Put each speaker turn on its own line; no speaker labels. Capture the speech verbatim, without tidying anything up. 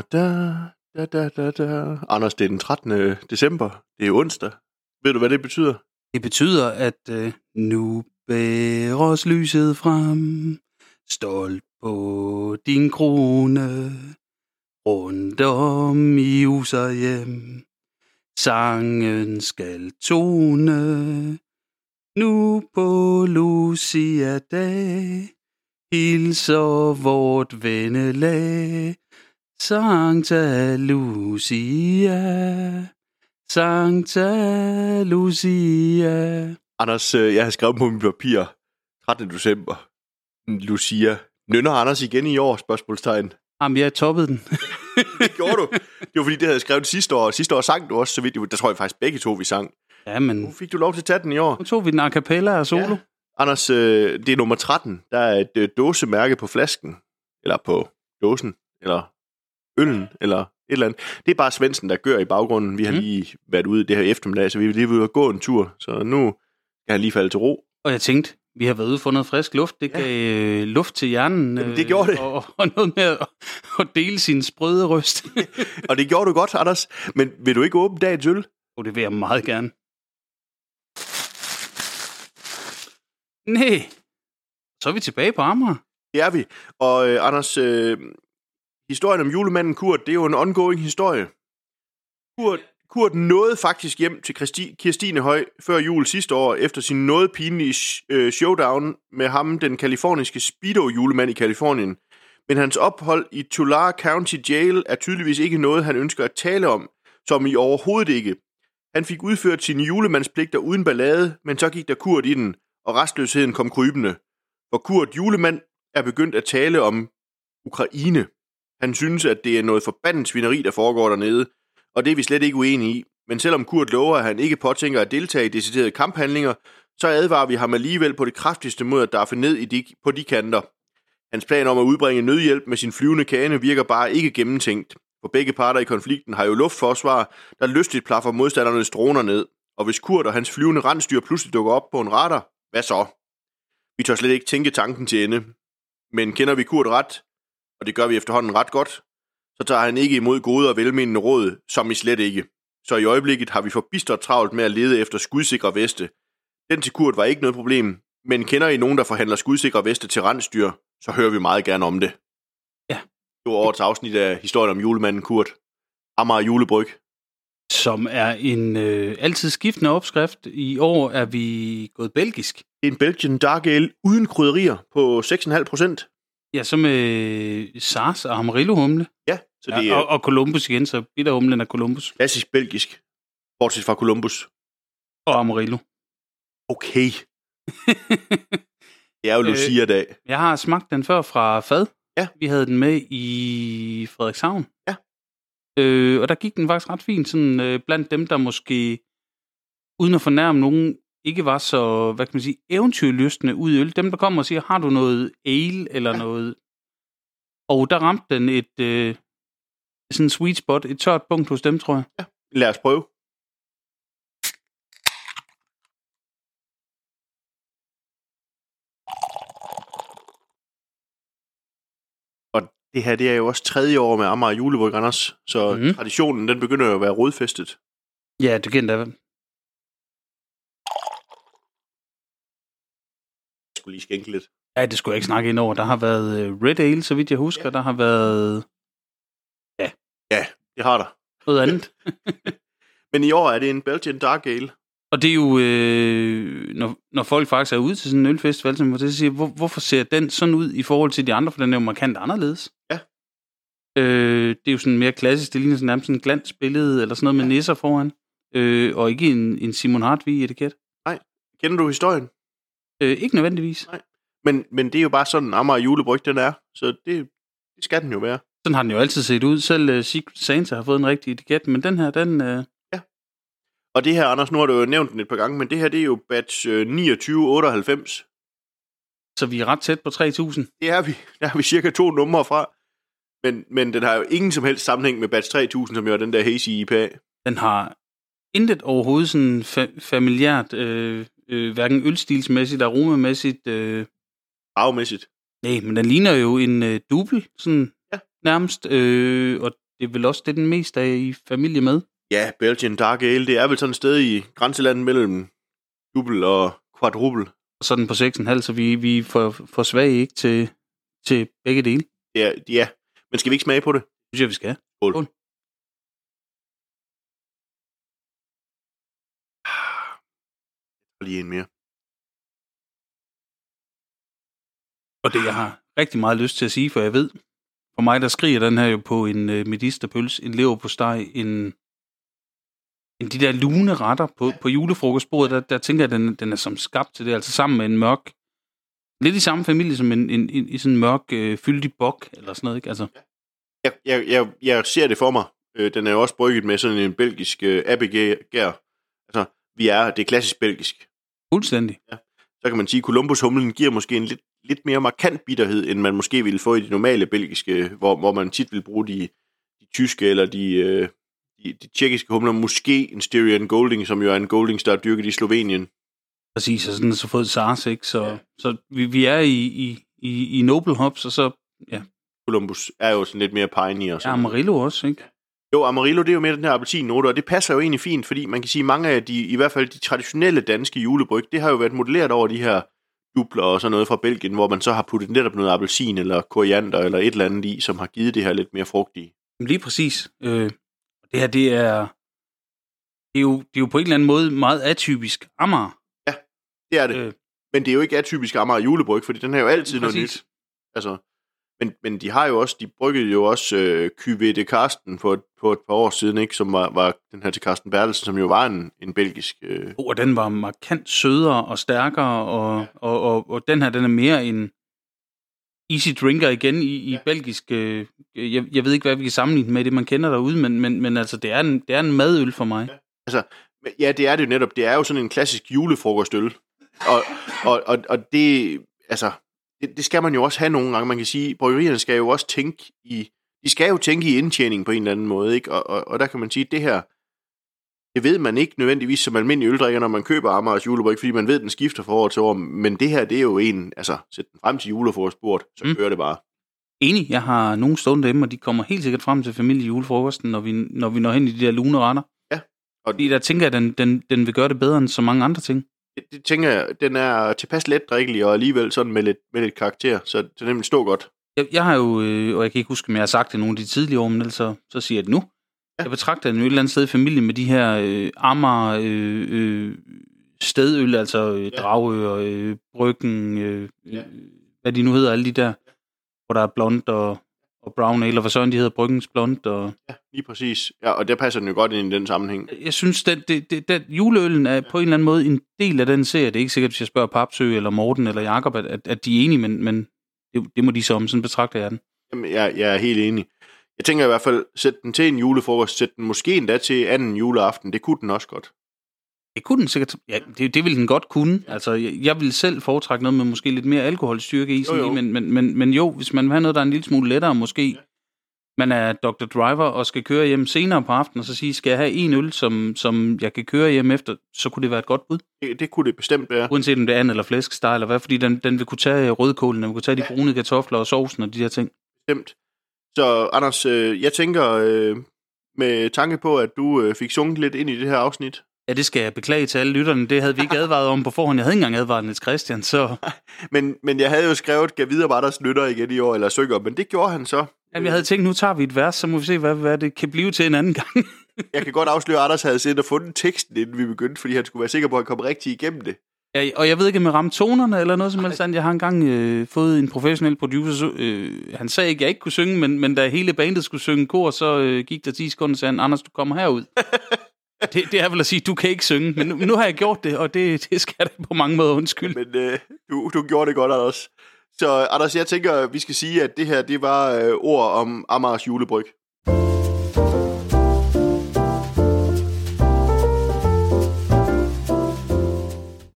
da, da, da, da, da. Anders, det er den trettende december. Det er onsdag. Ved du, hvad det betyder?
Det betyder, at øh, nu bæres lyset frem, stolt på din krone, rundt om i hus og hjem. Sangen skal tone, nu på Lucia-dag, hilser vort vennelag. Sancta Lucia, Sancta Lucia.
Anders, øh, jeg har skrevet på mit papir trettende december. Lucia. Nynner Anders igen i år? Spørgsmålstegn.
Jamen, jeg toppede den.
Det gjorde du. Det var fordi, det havde jeg skrevet sidste år. Sidste år sang du også, så vidt jeg, der tror jeg faktisk begge to, vi sang.
Ja, men
Nu fik du lov til at tage den i år.
nu tog vi den a cappella og solo.
Ja. Anders, øh, det er nummer tretten. Der er et øh, dåsemærke på flasken. Eller på dåsen. Eller øllen. Eller et eller andet. Det er bare Svendsen, der gør i baggrunden. Vi har
Mm.
lige været ude det her eftermiddag, så vi vil lige ude og gå en tur. Så nu kan han lige falde til ro.
Og jeg tænkte, vi har været ude for noget frisk luft. Det
Ja.
gav øh, luft til hjernen.
Jamen, det gjorde det.
Og, og noget med at, at dele sin sprøde røst.
Og det gjorde du godt, Anders. Men vil du ikke åbne dagens øl?
Og det vil jeg meget gerne. Nej. Så er vi tilbage på Amager.
Det er vi. Og øh, Anders, øh, historien om julemanden Kurt, det er jo en ongoing historie. Kurt, Kurt nåede faktisk hjem til Christi, Kirstine Høj før jul sidste år, efter sin noget pinlige øh, showdown med ham, den kaliforniske Speedo-julemand i Kalifornien. Men hans ophold i Tulare County Jail er tydeligvis ikke noget, han ønsker at tale om, som i overhovedet ikke. Han fik udført sine julemandspligter uden ballade, men så gik der Kurt i den, og restløsheden kom krybende. For Kurt julemand er begyndt at tale om Ukraine. Han synes, at det er noget forbandet svineri, der foregår dernede, og det er vi slet ikke uenige i. Men selvom Kurt lover, at han ikke påtænker at deltage i deciderede kamphandlinger, så advarer vi ham alligevel på det kraftigste mod at daffe ned i de, på de kanter. Hans plan om at udbringe nødhjælp med sin flyvende kane virker bare ikke gennemtænkt. For begge parter i konflikten har jo luftforsvar, der lystigt plaffer modstandernes droner ned. Og hvis Kurt og hans flyvende rensdyr pludselig dukker op på en radar, hvad så? Vi tør slet ikke tænke tanken til ende. Men kender vi Kurt ret, og det gør vi efterhånden ret godt, så tager han ikke imod gode og velmenende råd, som i slet ikke. Så i øjeblikket har vi forbistret travlt med at lede efter skudsikre veste. Den til Kurt var ikke noget problem, men kender I nogen, der forhandler skudsikre veste til rensdyr, så hører vi meget gerne om det.
Ja.
Det var årets afsnit af historien om julemanden Kurt. Amager julebryg.
Som er en øh, altid skiftende opskrift. I år er vi gået belgisk.
Det er en Belgian Dark Ale uden krydderier på seks komma fem procent.
Ja, så med Sars og Amarillo-humle.
Ja, så det
Ja,
er
og, og Columbus igen, så bitterhumlen er Columbus.
klassisk belgisk, bortset fra Columbus.
Og Amarillo.
Okay. Det er jo Lucia-dag.
Jeg har smagt den før fra fad.
Ja.
Vi havde den med i Frederikshavn.
Ja.
Øh, og der gik den faktisk ret fint, sådan øh, blandt dem, der måske, uden at fornærme nogen, ikke var så, hvad kan man sige, eventyrlystende ud i øl. Dem, der kommer og siger, har du noget ale eller ja. noget? Og der ramte den et øh, sådan en sweet spot, et tørt punkt hos dem, tror jeg.
Ja. Lad os prøve. Og det her, det er jo også tredje år med Amager julebryg, Anders. Så
Mhm.
traditionen, den begynder jo at være rodfæstet.
Ja, det kan da.
Jeg skulle lige skænke lidt.
Ja, det skulle jeg ikke snakke ind over. Der har været øh, Red Ale, så vidt jeg husker. Ja. Der har været
Ja, det har der.
noget andet.
Men i år er det en Belgian Dark Ale.
Og det er jo, øh, når, når folk faktisk er ude til sådan en ølfestival, som så siger, hvor, hvorfor ser den sådan ud i forhold til de andre, for den er jo markant anderledes.
Ja.
Øh, det er jo sådan mere klassisk, det ligner sådan nærmest sådan en glansbillede, eller sådan noget med ja. nisser foran, øh, og ikke en, en Simon Hartvig-etiket.
Nej, kender du historien?
Øh, ikke nødvendigvis.
Nej. Men, men det er jo bare sådan, Amager julebryg, den er. Så det, det skal den jo være.
Sådan har den jo altid set ud. Selv uh, Secret Santa har fået en rigtig etiket, men den her, den... Uh...
Og det her, Anders, nu har du jo nævnt den et par gange, men det her, det er jo batch øh, niogtyve otteoghalvfems.
Så vi er ret tæt på tre tusind.
Det er vi. Der har vi cirka to numre fra. Men, men den har jo ingen som helst sammenhæng med batch tre tusind, som jo er den der Hazy I P A.
Den har intet overhovedet sådan fa- familiært, øh, øh, hverken ølstilsmæssigt, aromamæssigt. Øh...
Farvemæssigt.
Nej, men den ligner jo en øh, dubbel, sådan
ja.
nærmest. Øh, og det er vel også det, den mest er i familie med.
Ja, Belgian Dark Ale, det er vel sådan et sted i grænselandet mellem dubbel og quadruppel.
Sådan på seks komma fem, så vi, vi er for, for svage ikke til, til begge dele.
Ja, ja, men skal vi ikke smage på det?
Det synes jeg, vi skal.
Skål.
Skål.
Lige en mere.
Og det, jeg har rigtig meget lyst til at sige, for jeg ved, for mig, der skriger den her jo på en uh, medisterpøls, en leverpostej, en, en de der lune retter på, på julefrokostbordet, der, der tænker jeg, den, den er som skabt til det, altså sammen med en mørk, lidt i samme familie som en, en, en, en sådan mørk, øh, fyldig bok, eller sådan noget, ikke? Altså.
Jeg, jeg, jeg, jeg ser det for mig. Øh, den er jo også brygget med sådan en belgisk øh, abegær. Altså, vi er, det er klassisk belgisk.
Fuldstændig.
Ja. Så kan man sige, at Columbus-humlen giver måske en lidt, lidt mere markant bitterhed, end man måske ville få i de normale belgiske, hvor, hvor man tit vil bruge de, de tyske eller de, øh, de, de tjekkiske humler. Måske en Styrian Golding, som jo er en Golding, der er dyrket i Slovenien.
Præcis, og sådan så fået SARS, ikke? Så, ja. så vi, vi er i, i, i, i Noble Hops, og så, ja.
Columbus er jo sådan lidt mere piney og sådan.
Ja, Amarillo også, ikke?
Jo, Amarillo, det er jo mere den her appelsinnote, og det passer jo egentlig fint, fordi man kan sige, mange af de, i hvert fald de traditionelle danske julebryg, det har jo været modelleret over de her dubler og sådan noget fra Belgien, hvor man så har puttet netop noget appelsin eller koriander eller et eller andet i, som har givet det her lidt mere frugtige.
Lige præcis. Øh, det her, det er, det er, jo, det er jo på en eller anden måde meget atypisk Amager.
Ja, det er det. Øh. Men det er jo ikke atypisk Amager julebryg, fordi den har jo altid præcis. Noget nyt. Altså, men, men de har jo også, de bryggede jo også øh, Cuvée de Carsten for, for et par år siden, ikke, som var, var den her til Carsten Bertelsen, som jo var en, en belgisk... Øh...
Oh, og den var markant sødere og stærkere, og, ja. og, og, og den her, den er mere en easy drinker igen i, i ja. belgisk... Øh, jeg, jeg ved ikke, hvad vi kan sammenligne med det, man kender derude, men, men, men altså, det er, en, det er en madøl for mig.
Ja. Altså, ja, det er det jo netop. Det er jo sådan en klassisk julefrokostøl. Og, og, og, og det... Altså... Det, det skal man jo også have nogle gange. Man kan sige, bryggerierne skal jo også tænke i, de skal jo tænke i indtjening på en eller anden måde, ikke? Og, og, og der kan man sige, det her, det ved man ikke nødvendigvis som almindelig øldrikker, når man køber Amagers julebryg, fordi man ved, den skifter fra år til år, men det her, det er jo en, altså, sæt den frem til julefrokostbordet, så mm. kører det bare.
Enig, jeg har nogle stående hjemme, og de kommer helt sikkert frem til familiejulefrokosten, når vi, når vi når hen i de der lune retter.
Ja. Og
fordi der tænker jeg, at den, den, den vil gøre det bedre end så mange andre ting.
Det, det tænker jeg, den er tilpas let drikkelig, og alligevel sådan med lidt, med lidt karakter, så det nemlig står godt.
Jeg, jeg har jo, øh, og jeg kan ikke huske, om jeg har sagt det nogle af de tidligere år, men ellers så, så siger jeg det nu. Ja. Jeg betragter den jo et eller andet sted i familie med de her øh, Amager øh, øh, stedøl, altså øh, ja. Dragør, øh, Bryggen, øh, ja. hvad de nu hedder, alle de der, hvor der er blond og, og brown ale, og hvad sådan de hedder, Bryggens blond. Og...
Ja, lige præcis. Ja, og der passer den jo godt ind i den sammenhæng.
Jeg synes, at det, det, det, juleølen er ja. på en eller anden måde en del af den serie. Det er ikke sikkert, hvis jeg spørger Papsø eller Morten eller Jakob, at, at de er enige, men, men det, det må de så om. Sådan betragter jeg den.
Jamen, jeg, jeg er helt enig. Jeg tænker i hvert fald, sæt den til en julefrokost, sæt den måske endda til anden juleaften. Det kunne den også godt.
Det kunne den sikkert. Ja, det, det ville den godt kunne. Altså, jeg, jeg vil selv foretrække noget med måske lidt mere alkoholstyrke i, sådan, men, men, men, men jo, hvis man vil have noget, der er en lille smule lettere, måske ja. man er doktor Driver og skal køre hjem senere på aftenen, og så sige, skal jeg have en øl, som, som jeg kan køre hjem efter, så kunne det være et godt bud.
Det, det kunne det bestemt være.
Uanset om det er and- eller flæskesteg, eller hvad, fordi den, den vil kunne tage rødkålen, den vil kunne tage de brune kartofler og sovsen og de der ting.
Bestemt. Så Anders, øh, jeg tænker øh, med tanke på, at du øh, fik sunget lidt ind i det her afsnit.
Ja, det skal jeg beklage til alle lytterne. Det havde vi ikke advaret om på forhånd. Jeg havde ikke engang advaret Niels Christian, så...
men, men jeg havde jo skrevet, gav videre var deres lytter igen i år, eller synger, men det gjorde han så.
Jamen, jeg havde tænkt, nu tager vi et vers, så må vi se, hvad, hvad det kan blive til en anden gang.
Jeg kan godt afsløre, at Anders havde siddet og fundet teksten, inden vi begyndte, fordi han skulle være sikker på, at han kom rigtig igennem det.
Ja, og jeg ved ikke, om jeg ramte tonerne eller noget som helst. Jeg har engang øh, fået en professionel producer. Øh, han sagde ikke, at jeg ikke kunne synge, men, men da hele bandet skulle synge kor, så øh, gik der ti sekunder, og sagde han, Anders, du kommer herud. det, det er vel at sige, du kan ikke synge, men nu, nu har jeg gjort det, og det, det skal jeg da på mange måder undskylde.
Men øh, du, du gjorde det godt, Anders. Så Anders, jeg tænker, vi skal sige, at det her, det var øh, ord om Amagers julebryg.